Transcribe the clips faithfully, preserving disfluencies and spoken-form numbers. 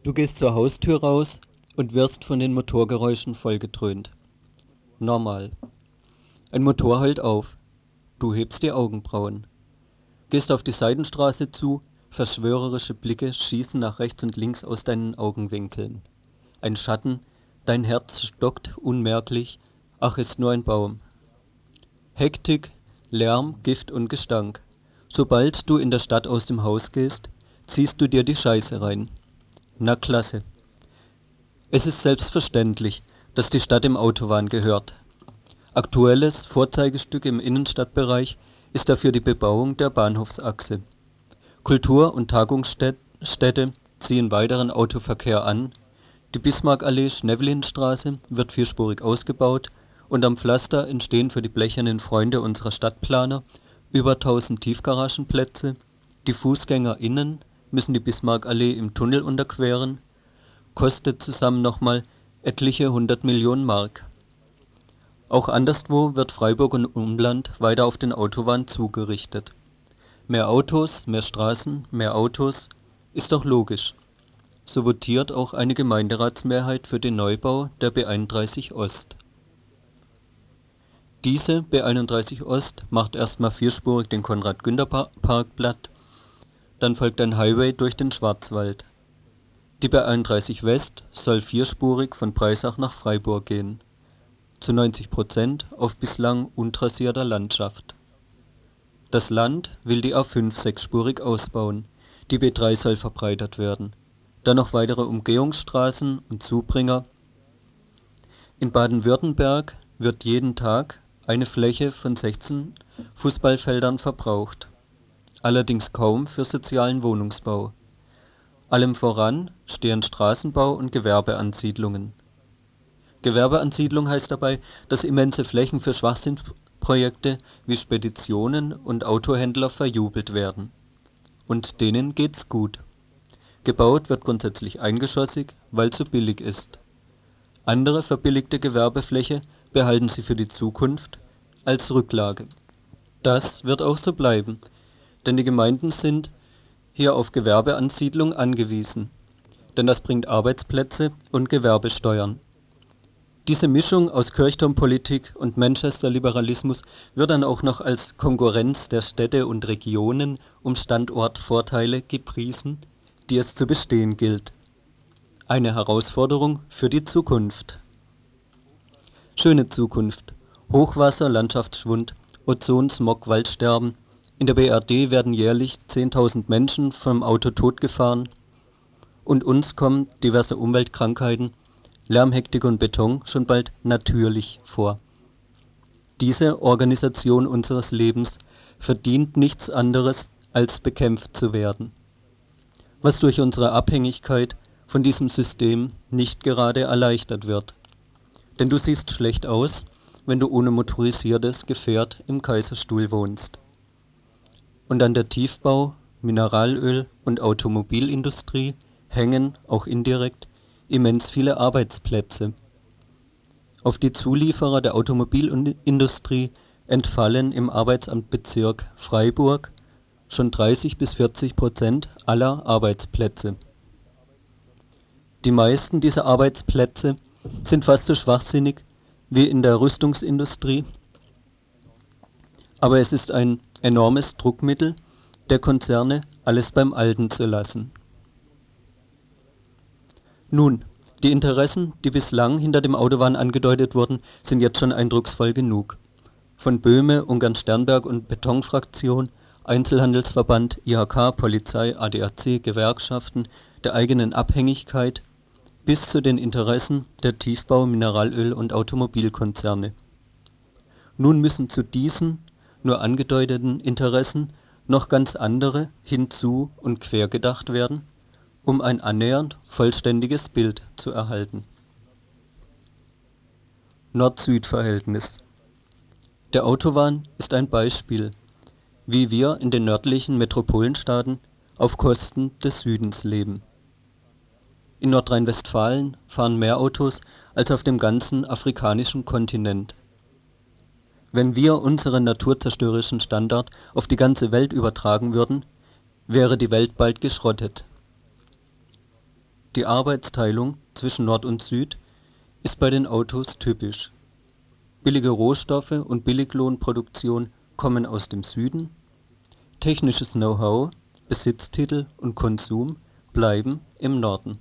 Du gehst zur Haustür raus und wirst von den Motorgeräuschen vollgedröhnt. Normal. Ein Motor heult auf. Du hebst die Augenbrauen. Gehst auf die Seitenstraße zu, verschwörerische Blicke schießen nach rechts und links aus deinen Augenwinkeln. Ein Schatten, dein Herz stockt unmerklich, ach, ist nur ein Baum. Hektik, Lärm, Gift und Gestank. Sobald du in der Stadt aus dem Haus gehst, ziehst du dir die Scheiße rein. Na klasse. Es ist selbstverständlich, dass die Stadt dem Autobahn gehört. Aktuelles Vorzeigestück im Innenstadtbereich ist dafür die Bebauung der Bahnhofsachse. Kultur- und Tagungsstätte ziehen weiteren Autoverkehr an. Die Bismarckallee-Schneevelinstraße wird vierspurig ausgebaut und am Pflaster entstehen für die blechernen Freunde unserer Stadtplaner über tausend Tiefgaragenplätze. Die FußgängerInnen müssen die Bismarckallee im Tunnel unterqueren. Kostet zusammen nochmal etliche hundert Millionen Mark. Auch anderswo wird Freiburg und Umland weiter auf den Autobahn zugerichtet. Mehr Autos, mehr Straßen, mehr Autos, ist doch logisch. So votiert auch eine Gemeinderatsmehrheit für den Neubau der B einunddreißig Ost. Diese B einunddreißig Ost macht erstmal vierspurig den Konrad-Günther-Park platt, dann folgt ein Highway durch den Schwarzwald. Die B einunddreißig West soll vierspurig von Breisach nach Freiburg gehen, zu neunzig Prozent auf bislang untrassierter Landschaft. Das Land will die A fünf sechsspurig ausbauen, die B drei soll verbreitert werden, dann noch weitere Umgehungsstraßen und Zubringer. In Baden-Württemberg wird jeden Tag eine Fläche von sechzehn Fußballfeldern verbraucht, allerdings kaum für sozialen Wohnungsbau. Allem voran stehen Straßenbau und Gewerbeansiedlungen. Gewerbeansiedlung heißt dabei, dass immense Flächen für Schwachsinnprojekte wie Speditionen und Autohändler verjubelt werden. Und denen geht's gut. Gebaut wird grundsätzlich eingeschossig, weil zu billig ist. Andere verbilligte Gewerbefläche behalten sie für die Zukunft als Rücklage. Das wird auch so bleiben, denn die Gemeinden sind hier auf Gewerbeansiedlung angewiesen, denn das bringt Arbeitsplätze und Gewerbesteuern. Diese Mischung aus Kirchturmpolitik und Manchester-Liberalismus wird dann auch noch als Konkurrenz der Städte und Regionen um Standortvorteile gepriesen, die es zu bestehen gilt. Eine Herausforderung für die Zukunft. Schöne Zukunft. Hochwasser, Landschaftsschwund, Ozon, Smog, Waldsterben. In der B R D werden jährlich zehntausend Menschen vom Auto totgefahren. Und uns kommen diverse Umweltkrankheiten, Lärm, Hektik und Beton schon bald natürlich vor. Diese Organisation unseres Lebens verdient nichts anderes, als bekämpft zu werden. Was durch unsere Abhängigkeit von diesem System nicht gerade erleichtert wird. Denn du siehst schlecht aus, wenn du ohne motorisiertes Gefährt im Kaiserstuhl wohnst. Und an der Tiefbau-, Mineralöl- und Automobilindustrie hängen, auch indirekt, immens viele Arbeitsplätze. Auf die Zulieferer der Automobilindustrie entfallen im Arbeitsamtbezirk Freiburg schon dreißig bis vierzig Prozent aller Arbeitsplätze. Die meisten dieser Arbeitsplätze sind fast so schwachsinnig wie in der Rüstungsindustrie, aber es ist ein enormes Druckmittel der Konzerne, alles beim Alten zu lassen. Nun, die Interessen, die bislang hinter dem Autobahn angedeutet wurden, sind jetzt schon eindrucksvoll genug. Von Böhme, Ungarn-Sternberg und Betonfraktion, Einzelhandelsverband, I H K, Polizei, A D A C, Gewerkschaften, der eigenen Abhängigkeit bis zu den Interessen der Tiefbau-, Mineralöl- und Automobilkonzerne. Nun müssen zu diesen nur angedeuteten Interessen noch ganz andere hinzu und quergedacht werden, um ein annähernd vollständiges Bild zu erhalten. Nord-Süd-Verhältnis. Der Autobahn ist ein Beispiel, wie wir in den nördlichen Metropolenstaaten auf Kosten des Südens leben. In Nordrhein-Westfalen fahren mehr Autos als auf dem ganzen afrikanischen Kontinent. Wenn wir unseren naturzerstörerischen Standard auf die ganze Welt übertragen würden, wäre die Welt bald geschrottet. Die Arbeitsteilung zwischen Nord und Süd ist bei den Autos typisch. Billige Rohstoffe und Billiglohnproduktion kommen aus dem Süden, technisches Know-how, Besitztitel und Konsum bleiben im Norden.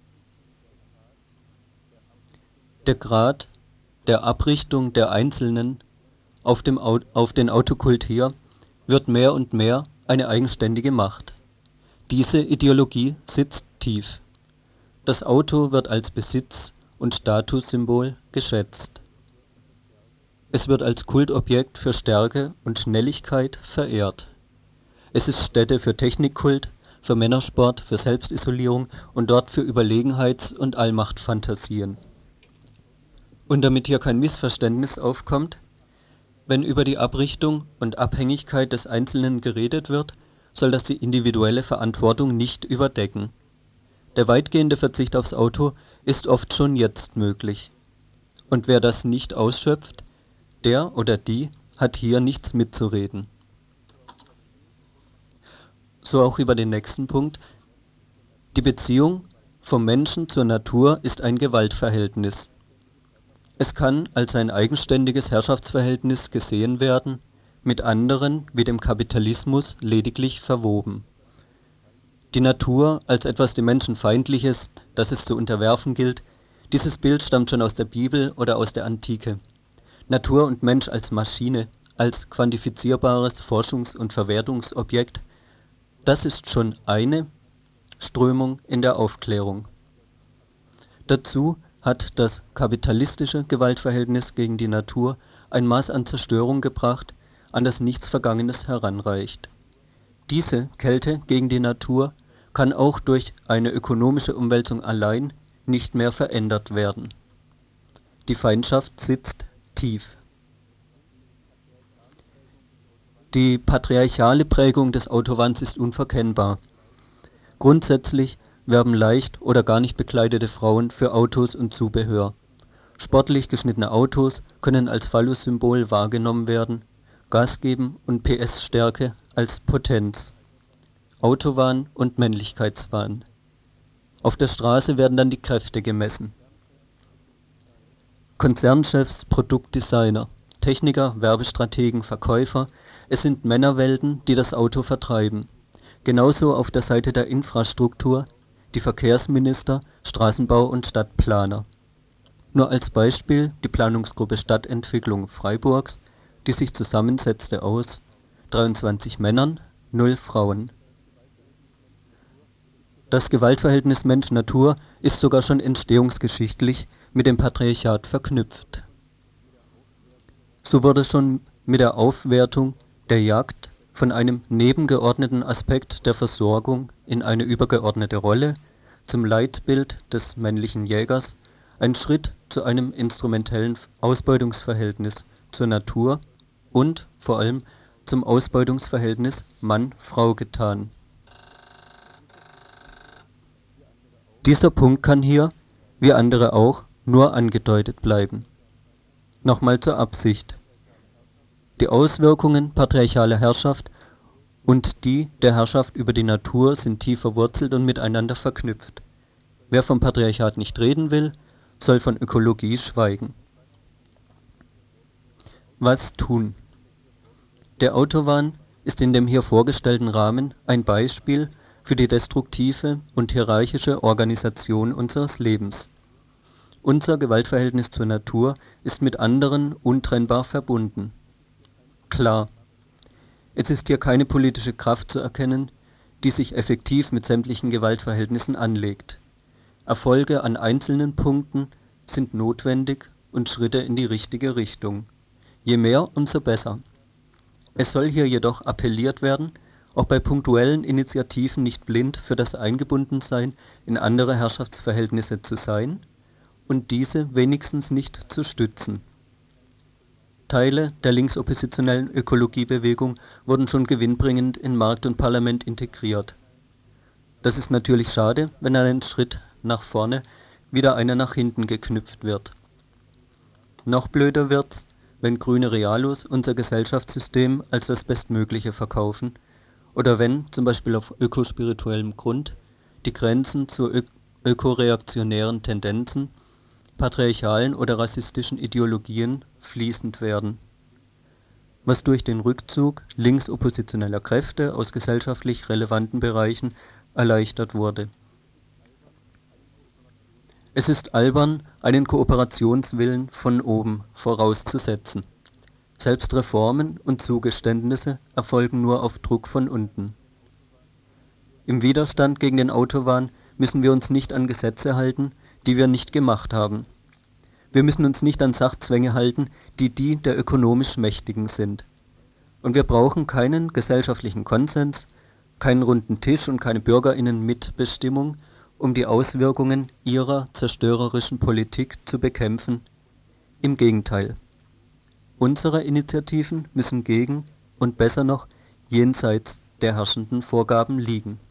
Der Grad der Abrichtung der Einzelnen auf, dem Au- auf den Autokult hier wird mehr und mehr eine eigenständige Macht. Diese Ideologie sitzt tief. Das Auto wird als Besitz- und Statussymbol geschätzt. Es wird als Kultobjekt für Stärke und Schnelligkeit verehrt. Es ist Stätte für Technikkult, für Männersport, für Selbstisolierung und dort für Überlegenheits- und Allmachtfantasien. Und damit hier kein Missverständnis aufkommt, wenn über die Abrichtung und Abhängigkeit des Einzelnen geredet wird, soll das die individuelle Verantwortung nicht überdecken. Der weitgehende Verzicht aufs Auto ist oft schon jetzt möglich. Und wer das nicht ausschöpft, der oder die hat hier nichts mitzureden. So auch über den nächsten Punkt. Die Beziehung vom Menschen zur Natur ist ein Gewaltverhältnis. Es kann als ein eigenständiges Herrschaftsverhältnis gesehen werden, mit anderen wie dem Kapitalismus lediglich verwoben. Die Natur als etwas dem Menschen Feindliches, das es zu unterwerfen gilt, dieses Bild stammt schon aus der Bibel oder aus der Antike. Natur und Mensch als Maschine, als quantifizierbares Forschungs- und Verwertungsobjekt, das ist schon eine Strömung in der Aufklärung. Dazu hat das kapitalistische Gewaltverhältnis gegen die Natur ein Maß an Zerstörung gebracht, an das nichts Vergangenes heranreicht. Diese Kälte gegen die Natur kann auch durch eine ökonomische Umwälzung allein nicht mehr verändert werden. Die Feindschaft sitzt tief. Die patriarchale Prägung des Autowahns ist unverkennbar. Grundsätzlich werben leicht oder gar nicht bekleidete Frauen für Autos und Zubehör. Sportlich geschnittene Autos können als Phallus-Symbol wahrgenommen werden, Gas geben und P S-Stärke als Potenz. Autowahn und Männlichkeitswahn. Auf der Straße werden dann die Kräfte gemessen. Konzernchefs, Produktdesigner, Techniker, Werbestrategen, Verkäufer, es sind Männerwelten, die das Auto vertreiben. Genauso auf der Seite der Infrastruktur, die Verkehrsminister, Straßenbau und Stadtplaner. Nur als Beispiel die Planungsgruppe Stadtentwicklung Freiburgs, die sich zusammensetzte aus dreiundzwanzig Männern, null Frauen. Das Gewaltverhältnis Mensch-Natur ist sogar schon entstehungsgeschichtlich mit dem Patriarchat verknüpft. So wurde schon mit der Aufwertung der Jagd von einem nebengeordneten Aspekt der Versorgung in eine übergeordnete Rolle zum Leitbild des männlichen Jägers ein Schritt zu einem instrumentellen Ausbeutungsverhältnis zur Natur und vor allem zum Ausbeutungsverhältnis Mann-Frau getan. Dieser Punkt kann hier, wie andere auch, nur angedeutet bleiben. Nochmal zur Absicht. Die Auswirkungen patriarchaler Herrschaft und die der Herrschaft über die Natur sind tief verwurzelt und miteinander verknüpft. Wer vom Patriarchat nicht reden will, soll von Ökologie schweigen. Was tun? Der Autowahn ist in dem hier vorgestellten Rahmen ein Beispiel für die destruktive und hierarchische Organisation unseres Lebens. Unser Gewaltverhältnis zur Natur ist mit anderen untrennbar verbunden. Klar, es ist hier keine politische Kraft zu erkennen, die sich effektiv mit sämtlichen Gewaltverhältnissen anlegt. Erfolge an einzelnen Punkten sind notwendig und Schritte in die richtige Richtung. Je mehr, umso besser. Es soll hier jedoch appelliert werden, auch bei punktuellen Initiativen nicht blind für das Eingebundensein in andere Herrschaftsverhältnisse zu sein und diese wenigstens nicht zu stützen. Teile der linksoppositionellen Ökologiebewegung wurden schon gewinnbringend in Markt und Parlament integriert. Das ist natürlich schade, wenn einen Schritt nach vorne wieder einer nach hinten geknüpft wird. Noch blöder wird's, wenn grüne Realos unser Gesellschaftssystem als das Bestmögliche verkaufen oder wenn, zum Beispiel auf ökospirituellem Grund, die Grenzen zur Ö ökoreaktionären Tendenzen, patriarchalen oder rassistischen Ideologien fließend werden, was durch den Rückzug linksoppositioneller Kräfte aus gesellschaftlich relevanten Bereichen erleichtert wurde. Es ist albern, einen Kooperationswillen von oben vorauszusetzen. Selbst Reformen und Zugeständnisse erfolgen nur auf Druck von unten. Im Widerstand gegen den Autowahn müssen wir uns nicht an Gesetze halten, die wir nicht gemacht haben. Wir müssen uns nicht an Sachzwänge halten, die die der ökonomisch Mächtigen sind. Und wir brauchen keinen gesellschaftlichen Konsens, keinen runden Tisch und keine BürgerInnen-Mitbestimmung, um die Auswirkungen ihrer zerstörerischen Politik zu bekämpfen. Im Gegenteil. Unsere Initiativen müssen gegen und besser noch jenseits der herrschenden Vorgaben liegen.